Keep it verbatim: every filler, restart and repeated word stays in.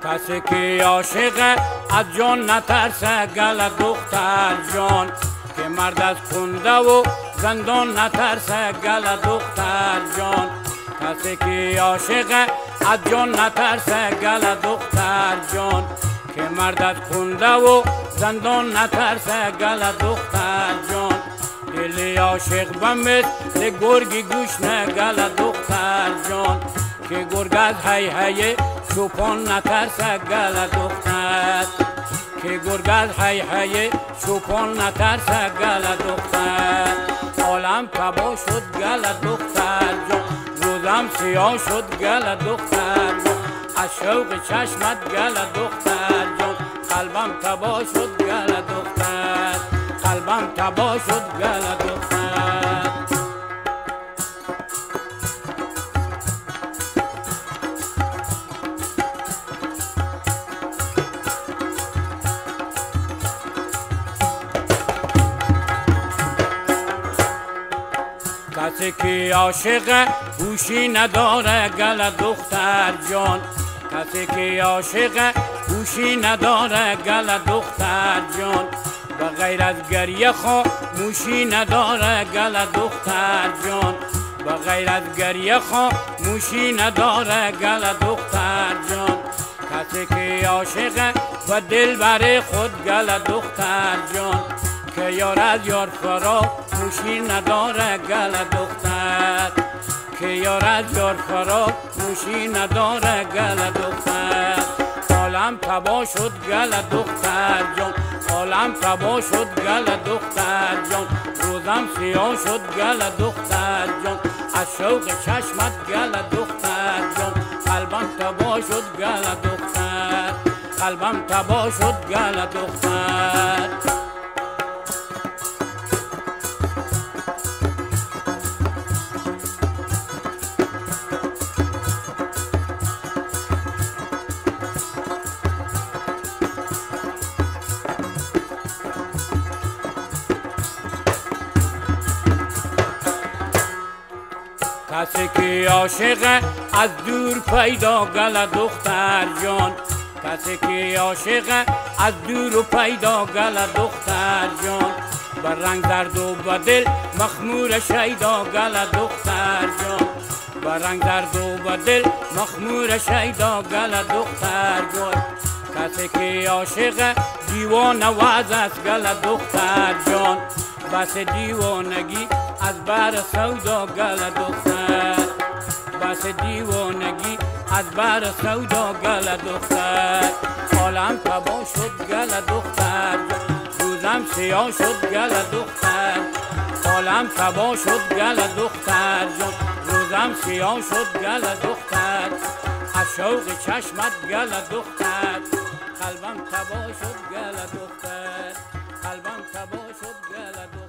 کسی که عاشق از جان نترسه گل دختر جان، که مرد از خونده و زندان نترسه گل دختر جان. کسی که عاشق از جان نترسه گل دختر جان، که مرد از خونده و زندان نترسه گل دختر جان. دل عاشق بمثل گرگ گوش نه گل دختر جان، که گرگ از هی هی چوپان نترسه گل دختر، که گرگ از هی هی چوپان نترسه گل دختر. عالم تباه شد گل دختر جان، روزم سیاه شد گل دختر جان. از شوق چشمت گل دختر جان، قلبم تباه شد گل دختر، قلبم تباه شد گل دختر. کسی که عاشق هوشی نداره گل دختر جان، کسی که عاشق هوشی نداره گل دختر جان. و غیر از گریه خاموشی نداره گل دختر جان، و غیر از گریه خاموشی نداره گل دختر جان. کسی که عاشق و دل بر خود گل دختر جان، که یار از یار فراموشی نداره گل دختر، که یار از یار فراموشی نداره گل دختر. عالم تباه شد گل دختر جان، عالم تباه شد گل دختر جان. روزم سیاه شد گل دختر جان، از شوق چشمت گل دختر جان. قلبم تباه شد گل دختر، قلبم تباه شد گل دختر. کسی که عاشق از دور پیدا گل دختر جان، کسی که عاشق از دور پیدا گل دختر جان. بر رنگ درد و بدل مخمور شیدا گل دختر جان، بر رنگ درد و بدل مخمور شیدا گل دختر جان. کسی که عاشق دیوانه واز است گل دختر جان، بس دیوانگی از بر سودا گل دختر، بس دیوانگی از بر سودا گل دختر. عالم تباه شد گل دختر، روزم سیاه شد گل دختر. عالم تباه شد گل دختر جان، روزم سیاه شد گل دختر. از شوق چشمت گل دختر، قلبم تباه شد گل دختر، قلبم تباه شد گل دختر.